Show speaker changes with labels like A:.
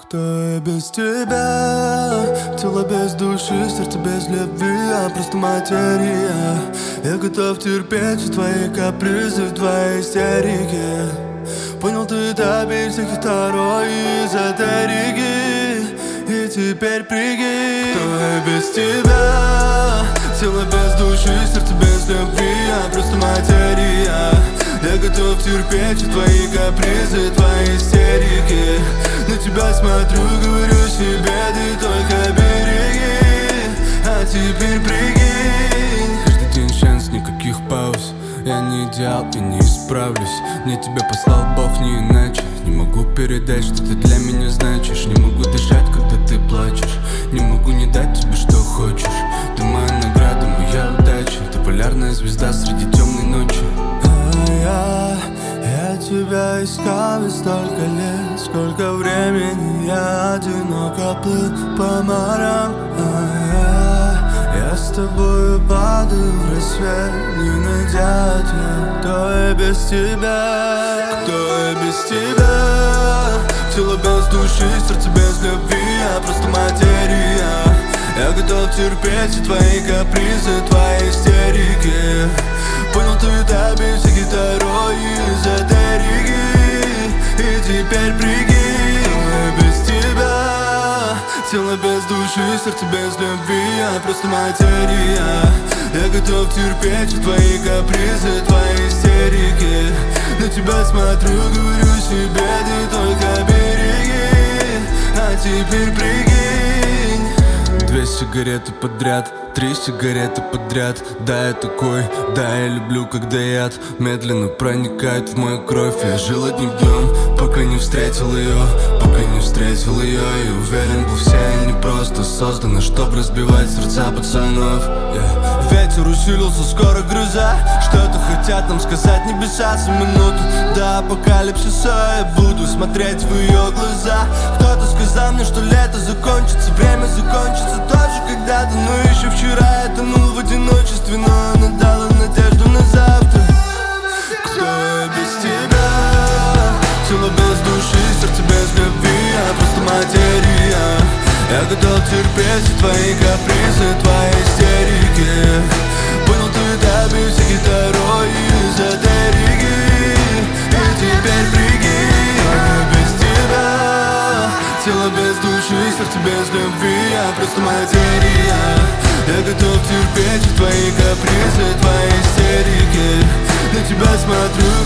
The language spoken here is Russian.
A: Кто я без тебя? Тело без души, сердце без любви, а просто материя. Я готов терпеть все твои капризы, твои истерики. Понял, ты добей всяких второй эзотерики. И теперь прикинь, кто я без тебя? Тело без души, сердце без любви, а просто материя. Я готов терпеть все твои капризы, твои истерики. На тебя смотрю, говорю себе, ты только береги. А теперь прикинь, каждый день шанс, никаких пауз. Я не идеал и не исправлюсь. Мне тебя послал Бог, не иначе. Не могу передать, что ты для меня значишь. Не могу дышать, когда ты плачешь. Не могу не дать тебе, что хочешь. Ты моя награда, моя удача. Ты полярная звезда среди темной ночи. Я тебя искал ведь столько лет, сколько времени я одиноко плыл по морям. Я с тобою падаю в рассвет, не найдя ответ. Кто я без тебя? Кто я без тебя? Тело без души, сердце без любви, а просто материя. Я готов терпеть все твои капризы, твои истерики. Понял, ты добей всяких второй эзотерики. И теперь прикинь, я без тебя. Тело без души, сердце без любви, а просто материя. Я готов терпеть все твои капризы, твои истерики. На тебя смотрю, говорю себе, ты только береги. А теперь прикинь. 2 сигареты подряд, 3 сигареты подряд. Да, я такой, да, я люблю, когда яд медленно проникает в мою кровь. Я жил одним днем, пока не встретил ее. Пока не встретил ее. И уверен был, все они просто созданы, чтоб разбивать сердца пацанов. Ветер усилился, скоро гроза. Что-то хотят нам сказать небеса. За минуту до апокалипсиса я буду смотреть в ее глаза. Кто-то сказал мне, что лето закончится, время закончится тоже когда-то. Но еще вчера я тонул в одиночестве, но она дала надежду на завтра. Кто я без тебя? Тело без души, сердце без любви, а просто материя. Я готов терпеть все твои капризы, твои истерики. Понял, ты добей всяких второй эзотерики. И теперь прикинь, я без тебя. Тело без души, сердце без любви, а просто материя. Я готов терпеть все твои капризы, твои истерики. На тебя смотрю,